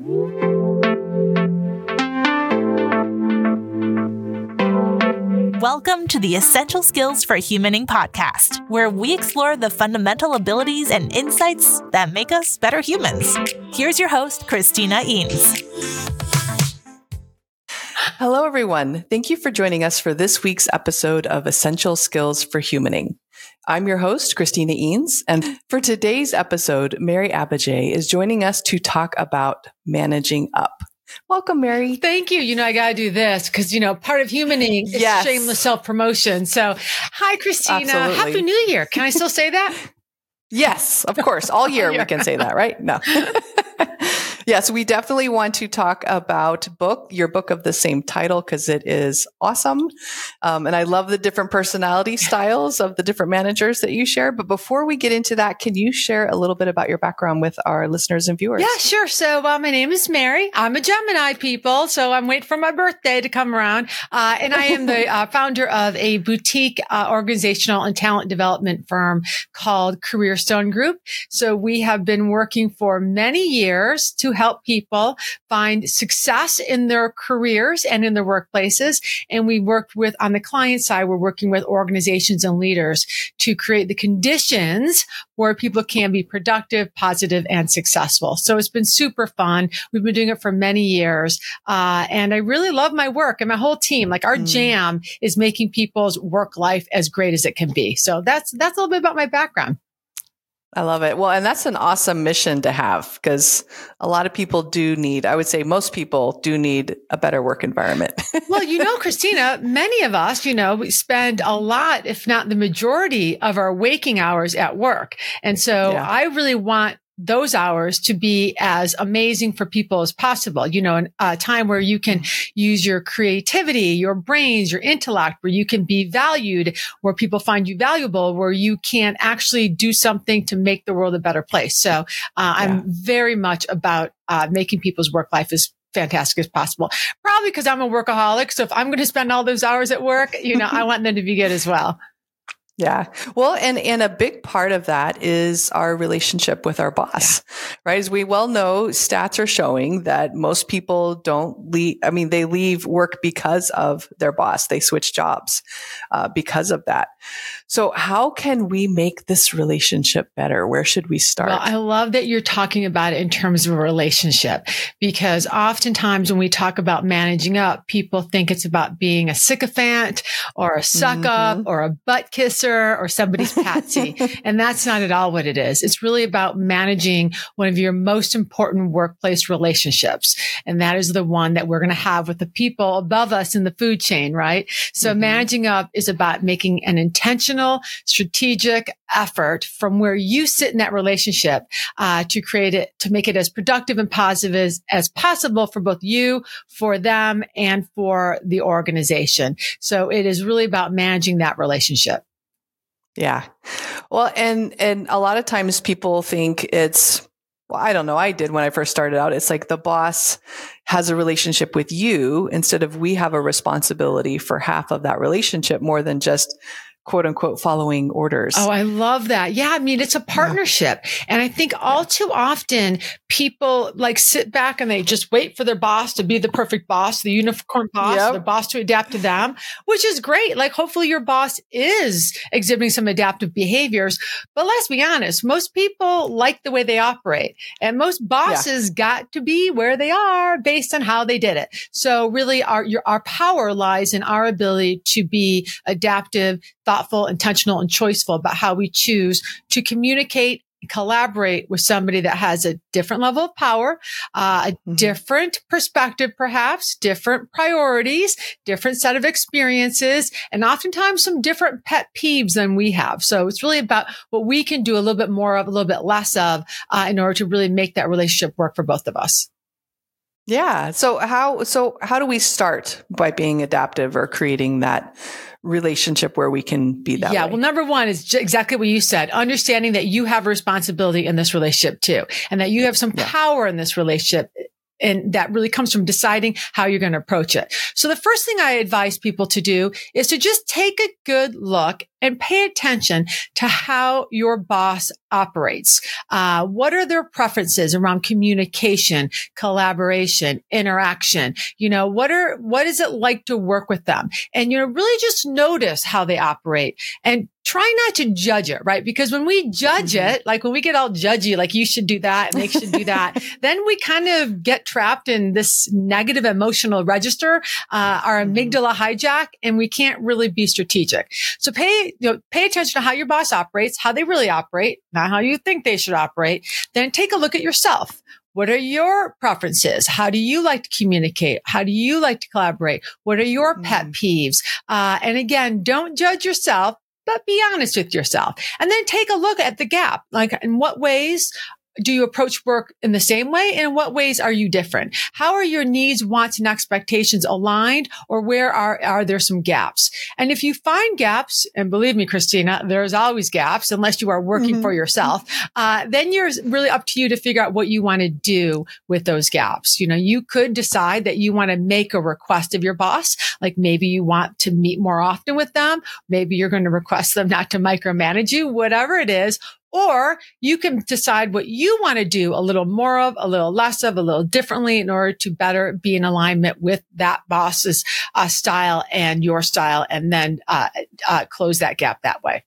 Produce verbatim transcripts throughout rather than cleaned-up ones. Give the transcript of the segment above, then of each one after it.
Welcome to the Essential Skills for Humaning podcast, where we explore the fundamental abilities and insights that make us better humans. Here's your host, Christina Eanes. Hello, everyone. Thank you for joining us for this week's episode of Essential Skills for Humaning. I'm your host, Christina Eanes, and for today's episode, Mary Abbajay is joining us to talk about managing up. Welcome, Mary. Thank you. You know, I got to do this because, you know, part of humaning is yes. shameless self-promotion. So, hi, Christina. Absolutely. Happy New Year. Can I still say that? Yes, of course. All year we can say that, right? No. Yes, we definitely want to talk about book, your book of the same title, because it is awesome. Um, and I love the different personality styles of the different managers that you share. But before we get into that, can you share a little bit about your background with our listeners and viewers? Yeah, sure. So uh, my name is Mary. I'm a Gemini, people. So I'm waiting for my birthday to come around. Uh, and I am the uh, founder of a boutique uh, organizational and talent development firm called Career Stone Group. So we have been working for many years to help people find success in their careers and in their workplaces. And we worked with, on the client side, we're working with organizations and leaders to create the conditions where people can be productive, positive, and successful. So it's been super fun. We've been doing it for many years. Uh, and I really love my work and my whole team. Like our mm. jam is making people's work life as great as it can be. So that's, that's a little bit about my background. I love it. Well, and that's an awesome mission to have because a lot of people do need, I would say most people do need a better work environment. Well, you know, Christina, many of us, you know, we spend a lot, if not the majority of our waking hours at work. And so yeah. I really want those hours to be as amazing for people as possible. You know, a time where you can use your creativity, your brains, your intellect, where you can be valued, where people find you valuable, where you can actually do something to make the world a better place. So uh, yeah. I'm very much about uh, making people's work life as fantastic as possible. Probably because I'm a workaholic. So if I'm going to spend all those hours at work, you know, I want them to be good as well. Yeah. Well, and, and a big part of that is our relationship with our boss, yeah. right? As we well know, stats are showing that most people don't leave. I mean, they leave work because of their boss. They switch jobs uh, because of that. So how can we make this relationship better? Where should we start? Well, I love that you're talking about it in terms of a relationship, because oftentimes when we talk about managing up, people think it's about being a sycophant or a suck mm-hmm. up or a butt kisser or somebody's patsy. And that's not at all what it is. It's really about managing one of your most important workplace relationships. And that is the one that we're going to have with the people above us in the food chain, right? So mm-hmm. managing up is about making an intentional, strategic effort from where you sit in that relationship uh, to create it, to make it as productive and positive as, as possible for both you, for them, and for the organization. So it is really about managing that relationship. Yeah. Well, and, and a lot of times people think it's, well, I don't know. I did when I first started out. It's like the boss has a relationship with you instead of we have a responsibility for half of that relationship more than just quote unquote following orders. Oh, I love that. Yeah. I mean, it's a partnership. Yeah. And I think all yeah. too often people like sit back and they just wait for their boss to be the perfect boss, the unicorn boss, yep. their boss to adapt to them, which is great. Like hopefully your boss is exhibiting some adaptive behaviors, but let's be honest, most people like the way they operate and most bosses yeah. got to be where they are based on how they did it. So really our, your, our power lies in our ability to be adaptive, thoughtful, intentional, and choiceful about how we choose to communicate and collaborate with somebody that has a different level of power, uh, a mm-hmm. different perspective, perhaps, different priorities, different set of experiences, and oftentimes some different pet peeves than we have. So it's really about what we can do a little bit more of, a little bit less of, uh, in order to really make that relationship work for both of us. Yeah. So how, so how do we start by being adaptive or creating that relationship where we can be that yeah, way? Well, number one is j- exactly what you said, understanding that you have a responsibility in this relationship too, and that you have some yeah. power in this relationship. And that really comes from deciding how you're going to approach it. So the first thing I advise people to do is to just take a good look and pay attention to how your boss operates. Uh, what are their preferences around communication, collaboration, interaction? You know, what are, what is it like to work with them? And, you know, really just notice how they operate and try not to judge it, right? Because when we judge mm-hmm. it, like when we get all judgy, like you should do that and they should do that, then we kind of get trapped in this negative emotional register, uh, our amygdala hijack, and we can't really be strategic. So pay, you know, pay attention to how your boss operates, how they really operate, not how you think they should operate. Then take a look at yourself. What are your preferences? How do you like to communicate? How do you like to collaborate? What are your mm-hmm. pet peeves? Uh, and again, don't judge yourself, but be honest with yourself. And then take a look at the gap. Like, in what ways do you approach work in the same way? And in what ways are you different? How are your needs, wants, and expectations aligned? Or where are, are there some gaps? And if you find gaps, and believe me, Christina, there's always gaps unless you are working mm-hmm. for yourself, uh, then you're really up to you to figure out what you want to do with those gaps. You know, you could decide that you want to make a request of your boss. Like maybe you want to meet more often with them. Maybe you're going to request them not to micromanage you, whatever it is. Or you can decide what you want to do a little more of, a little less of, a little differently in order to better be in alignment with that boss's uh, style and your style, and then uh, uh, close that gap that way.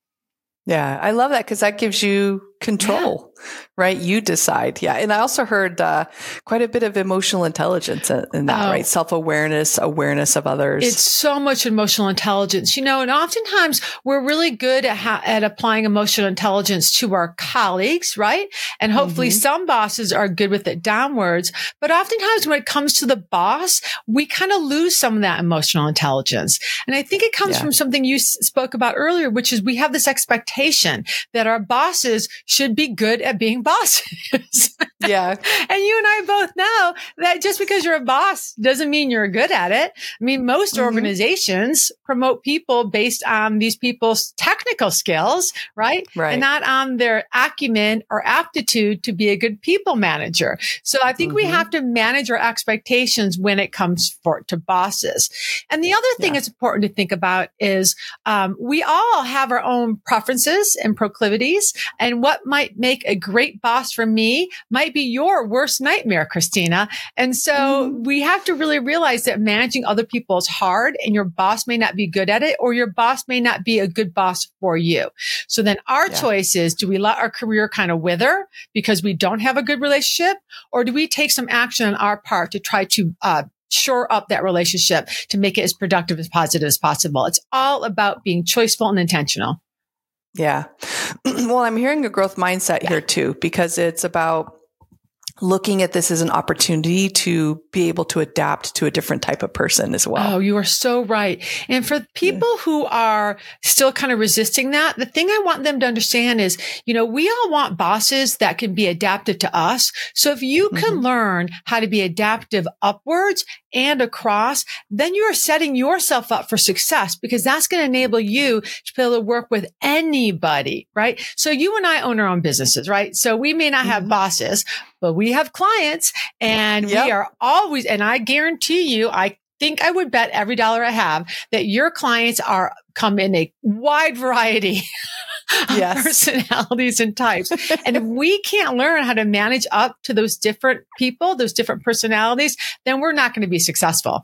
Yeah, I love that because that gives you control, yeah. right? You decide. Yeah. And I also heard uh, quite a bit of emotional intelligence in, in that, oh. right? Self-awareness, awareness of others. It's so much emotional intelligence, you know, and oftentimes we're really good at, ha- at applying emotional intelligence to our colleagues, right? And hopefully mm-hmm. some bosses are good with it downwards. But oftentimes when it comes to the boss, we kind of lose some of that emotional intelligence. And I think it comes yeah. from something you s- spoke about earlier, which is we have this expectation that our bosses should be good at being bosses. Yeah. And you and I both know that just because you're a boss doesn't mean you're good at it. I mean, most mm-hmm. organizations promote people based on these people's technical skills, right? Right. And not on their acumen or aptitude to be a good people manager. So I think mm-hmm. we have to manage our expectations when it comes for, to bosses. And the other thing yeah. that's important to think about is um, we all have our own preferences and proclivities, and what might make a great boss for me might be your worst nightmare, Christina. And so mm-hmm. we have to really realize that managing other people is hard, and your boss may not be good at it, or your boss may not be a good boss for you. So then our yeah. choice is, do we let our career kind of wither because we don't have a good relationship, or do we take some action on our part to try to uh, shore up that relationship to make it as productive, as positive as possible? It's all about being choiceful and intentional. Yeah. Well, I'm hearing a growth mindset yeah. here too, because it's about looking at this as an opportunity to be able to adapt to a different type of person as well. Oh, you are so right. And for people yeah. who are still kind of resisting that, the thing I want them to understand is, you know, we all want bosses that can be adaptive to us. So if you can mm-hmm. learn how to be adaptive upwards and across, then you are setting yourself up for success, because that's going to enable you to be able to work with anybody, right? So you and I own our own businesses, right? So we may not have mm-hmm. bosses, but we have clients, and yep. we are always, and I guarantee you, I think I would bet every dollar I have that your clients are come in a wide variety of yes. personalities and types. And if we can't learn how to manage up to those different people, those different personalities, then we're not going to be successful.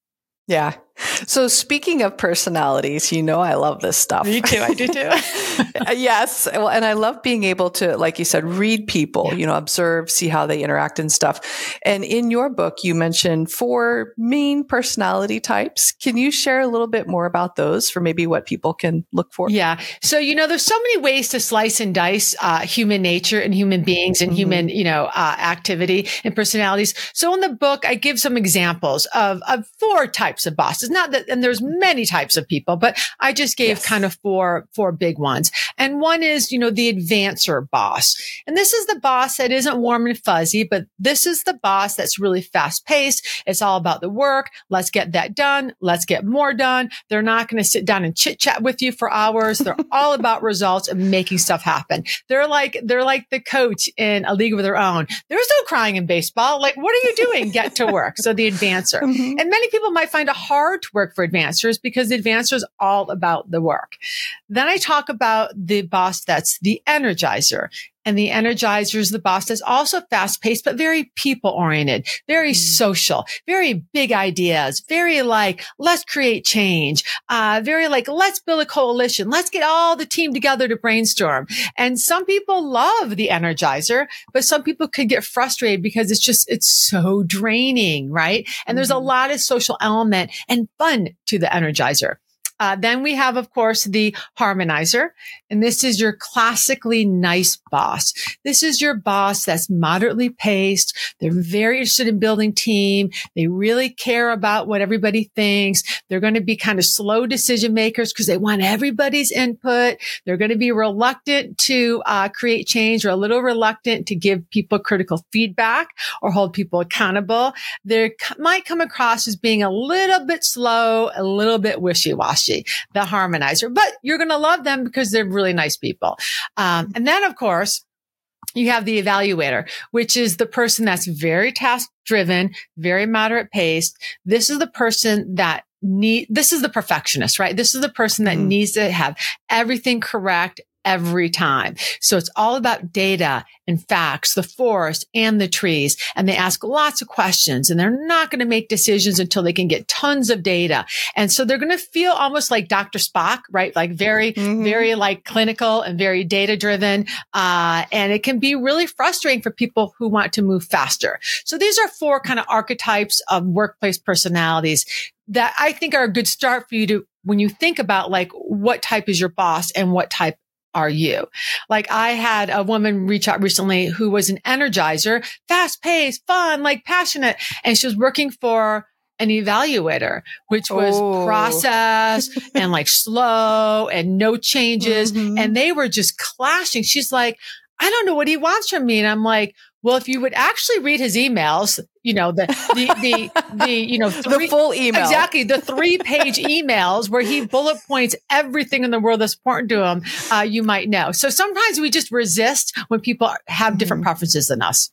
Yeah. So speaking of personalities, you know, I love this stuff. Me too. I do too. Yes. Well, and I love being able to, like you said, read people, yeah. you know, observe, see how they interact and stuff. And in your book, you mentioned four main personality types. Can you share a little bit more about those for maybe what people can look for? Yeah. So, you know, there's so many ways to slice and dice uh, human nature and human beings and mm-hmm. human, you know, uh, activity and personalities. So in the book, I give some examples of, of four types of bosses. Not that, and there's many types of people, but I just gave yes. kind of four, four big ones. And one is, you know, the advancer boss. And this is the boss that isn't warm and fuzzy, but this is the boss that's really fast paced. It's all about the work. Let's get that done. Let's get more done. They're not going to sit down and chit chat with you for hours. They're all about results and making stuff happen. They're like, they're like the coach in A League of Their Own. There's no crying in baseball. Like, what are you doing? Get to work. So the advancer. Mm-hmm. And many people might find kind of hard to work for advancers because the advancer is all about the work. Then I talk about the boss that's the energizer. And the energizer is the boss that's also fast paced, but very people oriented, very mm. social, very big ideas, very like, let's create change, uh, very like, let's build a coalition. Let's get all the team together to brainstorm. And some people love the energizer, but some people could get frustrated because it's just, it's so draining, right? And mm. there's a lot of social element and fun to the energizer. Uh, then we have, of course, the harmonizer. And this is your classically nice boss. This is your boss that's moderately paced. They're very interested in building team. They really care about what everybody thinks. They're going to be kind of slow decision makers because they want everybody's input. They're going to be reluctant to uh, create change or a little reluctant to give people critical feedback or hold people accountable. They might come across as being a little bit slow, a little bit wishy-washy. The harmonizer, but you're going to love them because they're really nice people. Um, and then, of course, you have the evaluator, which is the person that's very task driven, very moderate paced. This is the person that need, this is the perfectionist, right? This is the person that mm. needs to have everything correct every time. So it's all about data and facts, the forest and the trees. And they ask lots of questions and they're not going to make decisions until they can get tons of data. And so they're going to feel almost like Doctor Spock, right? Like very, mm-hmm. very like clinical and very data driven. Uh, and it can be really frustrating for people who want to move faster. So these are four kind of archetypes of workplace personalities that I think are a good start for you to, when you think about like what type is your boss and what type are you? Like I had a woman reach out recently who was an energizer, fast paced, fun, like passionate. And she was working for an evaluator, which was oh. process and like slow and no changes. Mm-hmm. And they were just clashing. She's like, I don't know what he wants from me. And I'm like, well, if you would actually read his emails, you know, the, the, the, the, you know, three, the full email. Exactly. The three page emails where he bullet points everything in the world that's important to him, uh, you might know. So sometimes we just resist when people have different mm-hmm. preferences than us.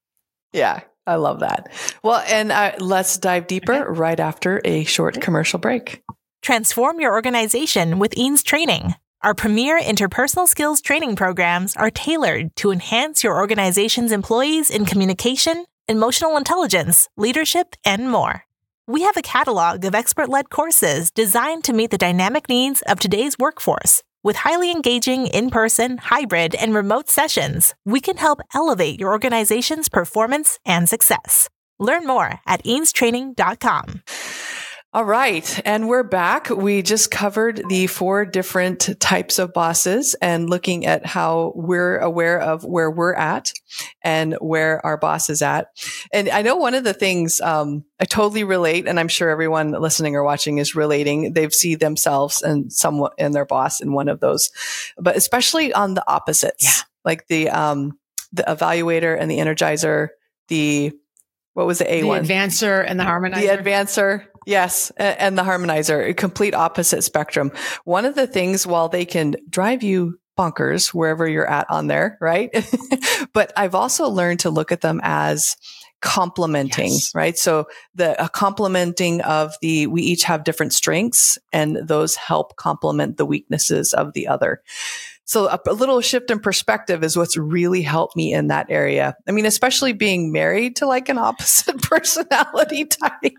Yeah. I love that. Well, and uh, let's dive deeper okay. right after a short commercial break. Transform your organization with Eanes Training. Our premier interpersonal skills training programs are tailored to enhance your organization's employees in communication, emotional intelligence, leadership, and more. We have a catalog of expert-led courses designed to meet the dynamic needs of today's workforce. With highly engaging in-person, hybrid, and remote sessions, we can help elevate your organization's performance and success. Learn more at eanes training dot com. All right. And we're back. We just covered the four different types of bosses and looking at how we're aware of where we're at and where our boss is at. And I know one of the things um, I totally relate, and I'm sure everyone listening or watching is relating. They've seen themselves and someone and their boss in one of those, but especially on the opposites, yeah. like the um, the evaluator and the energizer, the what was the A one? The advancer and the harmonizer. The advancer. Yes. And the harmonizer, a complete opposite spectrum. One of the things, while they can drive you bonkers wherever you're at on there, right? But I've also learned to look at them as complementing, yes. right? So the a complementing of the, we each have different strengths and those help complement the weaknesses of the other. So a, a little shift in perspective is what's really helped me in that area. I mean, especially being married to like an opposite personality type.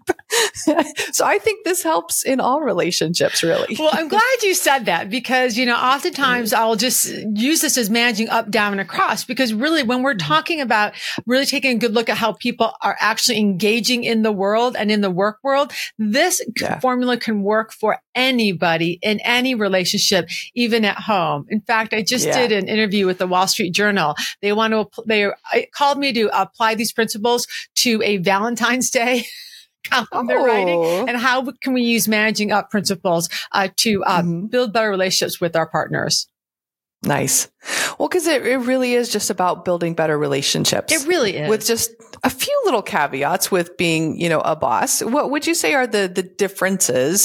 So I think this helps in all relationships, really. Well, I'm glad you said that because, you know, oftentimes I'll just use this as managing up, down, and across because really when we're talking about really taking a good look at how people are actually engaging in the world and in the work world, this yeah. formula can work for anybody in any relationship, even at home. In fact, I just yeah. did an interview with the Wall Street Journal. They want to, they called me to apply these principles to a Valentine's Day column oh. they're writing. And how can we use managing up principles uh, to uh, mm-hmm. build better relationships with our partners? Nice. Well, because it, it really is just about building better relationships. It really is. With just a few little caveats with being, you know, a boss. What would you say are the, the differences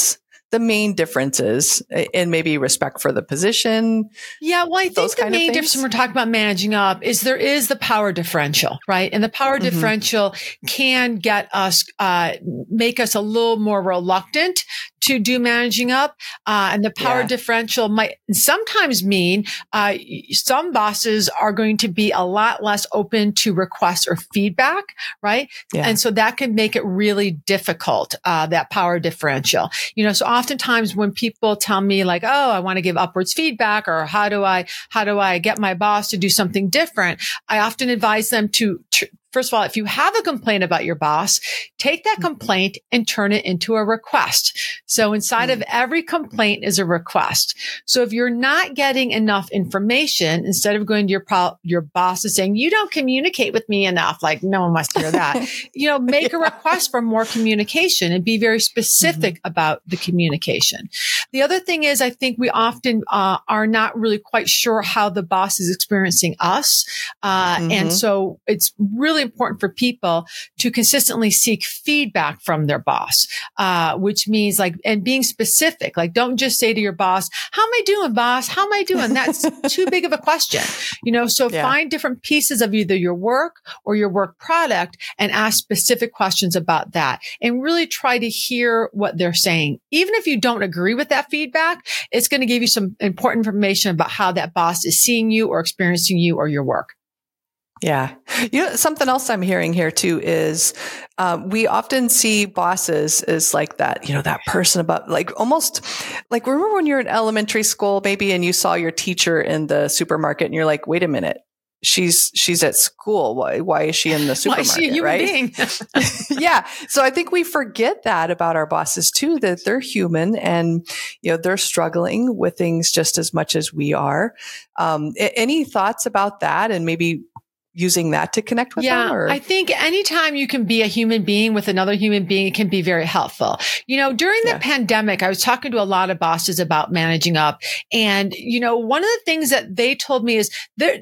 the main differences, and maybe respect for the position? Yeah, well, I think the main difference when we're talking about managing up is there is the power differential, right? And the power mm-hmm. differential can get us, uh, make us a little more reluctant to do managing up. Uh, and the power yeah. differential might sometimes mean, uh, some bosses are going to be a lot less open to requests or feedback, right? Yeah. And so that can make it really difficult, uh, that power differential. You know, so oftentimes when people tell me like, oh, I want to give upwards feedback, or how do I, how do I get my boss to do something different? I often advise them to, to first of all, if you have a complaint about your boss, take that complaint and turn it into a request. So inside mm-hmm. of every complaint is a request. So if you're not getting enough information, instead of going to your pro- your boss and saying, you don't communicate with me enough, like no one wants to hear that, you know, make yeah. a request for more communication and be very specific mm-hmm. about the communication. The other thing is, I think we often uh, are not really quite sure how the boss is experiencing us. Uh, mm-hmm. And so it's really important for people to consistently seek feedback from their boss, uh, which means like, and being specific, like don't just say to your boss, how am I doing, boss? How am I doing? That's too big of a question, you know, so yeah. find different pieces of either your work or your work product and ask specific questions about that and really try to hear what they're saying. Even if you don't agree with that feedback, it's going to give you some important information about how that boss is seeing you or experiencing you or your work. Yeah. You know, something else I'm hearing here too is, um, we often see bosses as like that, you know, that person about like almost like, remember when you're in elementary school, maybe, and you saw your teacher in the supermarket and you're like, wait a minute, she's, she's at school. Why, why is she in the supermarket? Why is she a human right? being? Yeah. So I think we forget that about our bosses too, that they're human and, you know, they're struggling with things just as much as we are. Um, any thoughts about that and maybe using that to connect with yeah, them? Or? I think anytime you can be a human being with another human being, it can be very helpful. You know, during the yeah. pandemic, I was talking to a lot of bosses about managing up. And, you know, one of the things that they told me is that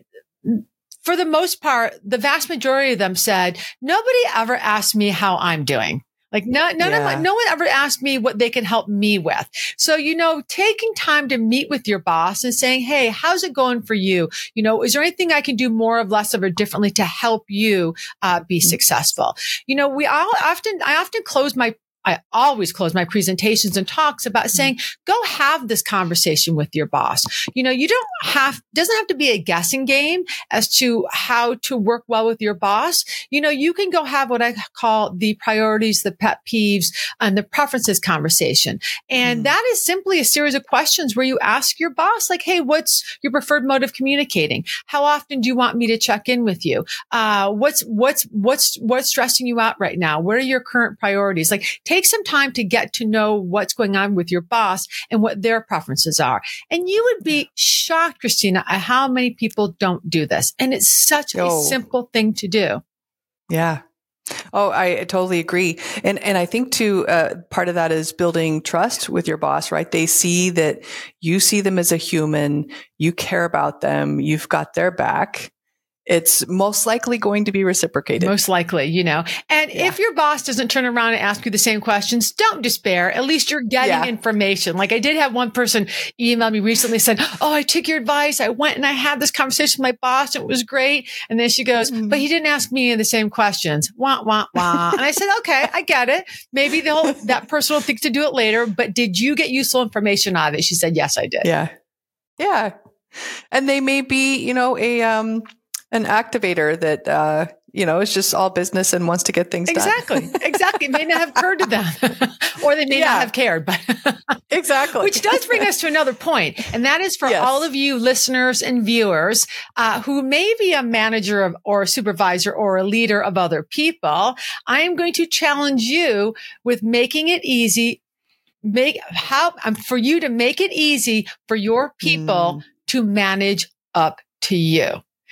for the most part, the vast majority of them said, nobody ever asked me how I'm doing. Like no, none yeah. of my, no one ever asked me what they can help me with. So, you know, taking time to meet with your boss and saying, hey, how's it going for you? You know, is there anything I can do more of, less of, or differently to help you uh, be mm-hmm. successful? You know, we all often, I often close my I always close my presentations and talks about saying, go have this conversation with your boss. You know, you don't have, doesn't have to be a guessing game as to how to work well with your boss. You know, you can go have what I call the priorities, the pet peeves, and the preferences conversation. And mm. that is simply a series of questions where you ask your boss, like, hey, what's your preferred mode of communicating? How often do you want me to check in with you? Uh, what's, what's, what's, what's stressing you out right now? What are your current priorities? Like, take some time to get to know what's going on with your boss and what their preferences are. And you would be shocked, Christina, at how many people don't do this. And it's such oh. a simple thing to do. Yeah. Oh, I totally agree. And and I think too, uh, part of that is building trust with your boss, right? They see that you see them as a human, you care about them, you've got their back. It's most likely going to be reciprocated. Most likely, you know. And yeah. if your boss doesn't turn around and ask you the same questions, don't despair. At least you're getting yeah. information. Like I did have one person email me recently, said, oh, I took your advice. I went and I had this conversation with my boss. And it was great. And then she goes, mm-hmm. but he didn't ask me the same questions. Wah, wah, wah. And I said, okay, I get it. Maybe they'll, that person will think to do it later. But did you get useful information out of it? She said, yes, I did. Yeah. Yeah. And they may be, you know, a, um, an activator that, uh, you know, is just all business and wants to get things exactly. done. Exactly. Exactly. It may not have occurred to them or they may yeah. not have cared, but exactly. Which does bring us to another point. And that is for yes. all of you listeners and viewers, uh, who may be a manager of, or a supervisor or a leader of other people. I am going to challenge you with making it easy, make how um, for you to make it easy for your people mm. to manage up to you.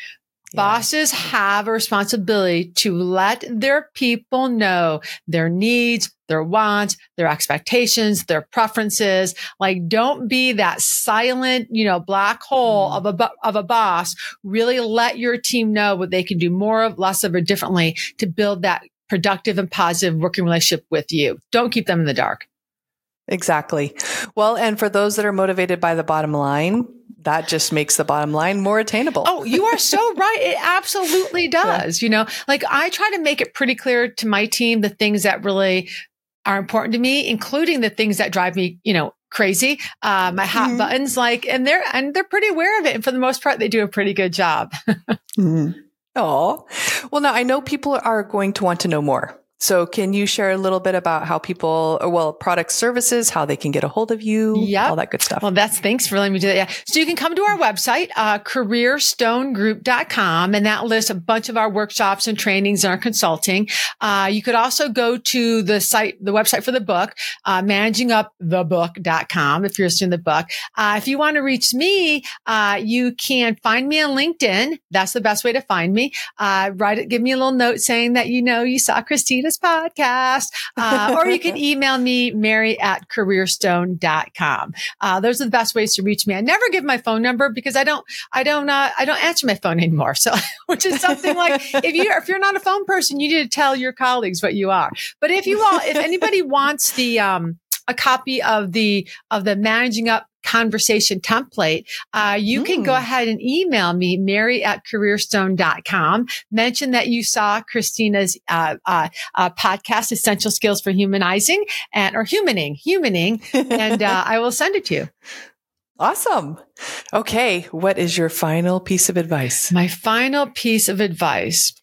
Bosses have a responsibility to let their people know their needs, their wants, their expectations, their preferences. Like, don't be that silent, you know, black hole mm. of a, of a boss. Really let your team know what they can do more of, less of, or differently to build that productive and positive working relationship with you. Don't keep them in the dark. Exactly. Well, and for those that are motivated by the bottom line, that just makes the bottom line more attainable. Oh, you are so right. It absolutely does. Yeah. You know, like I try to make it pretty clear to my team the things that really are important to me, including the things that drive me, you know, crazy. Uh, my hot mm-hmm. buttons, like, and they're, and they're pretty aware of it. And for the most part, they do a pretty good job. mm-hmm. Oh, well, now I know people are going to want to know more. So can you share a little bit about how people, or well, product services, how they can get a hold of you, yep. all that good stuff? Well, that's, thanks for letting me do that. Yeah. So you can come to our website, uh, career stone group dot com, and that lists a bunch of our workshops and trainings and our consulting. Uh, you could also go to the site, the website for the book, uh, managing up the book dot com if you're interested in the book. Uh, if you want to reach me, uh, you can find me on LinkedIn. That's the best way to find me. Uh, write it, give me a little note saying that, you know, you saw Christina's podcast, uh, or you can email me, Mary at career stone dot com. Uh, those are the best ways to reach me. I never give my phone number because I don't, I don't, uh, I don't answer my phone anymore. So, which is something like if you, if you're not a phone person, you need to tell your colleagues what you are. But if you all, if anybody wants the, um, a copy of the, of the Managing Up conversation template, uh, you mm. can go ahead and email me, Mary at career stone dot com. Mention that you saw Christina's, uh, uh, uh, podcast, Essential Skills for Humanizing and, or Humaning, Humaning, and, uh, I will send it to you. Awesome. Okay. What is your final piece of advice? My final piece of advice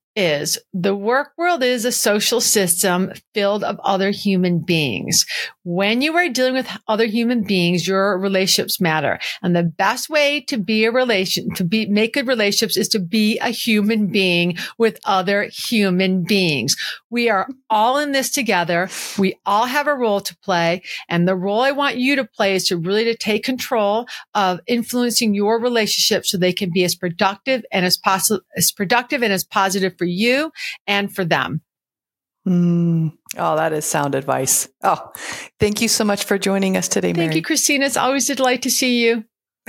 is the work world is a social system filled of other human beings. When you are dealing with other human beings, your relationships matter. And the best way to be a relation, to be, make good relationships is to be a human being with other human beings. We are all in this together. We all have a role to play. And the role I want you to play is to really to take control of influencing your relationships so they can be as productive and as possible, as productive and as positive for you and for them. Mm. Oh, that is sound advice. Oh, thank you so much for joining us today, Mary. Thank you, Christina. It's always a delight to see you.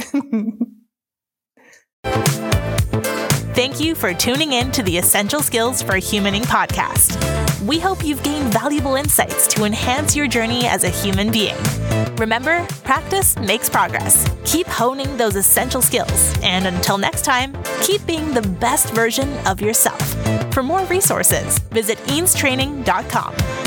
Thank you for tuning in to the Essential Skills for Humaning podcast. We hope you've gained valuable insights to enhance your journey as a human being. Remember, practice makes progress. Keep honing those essential skills. And until next time, keep being the best version of yourself. For more resources, visit eanes training dot com.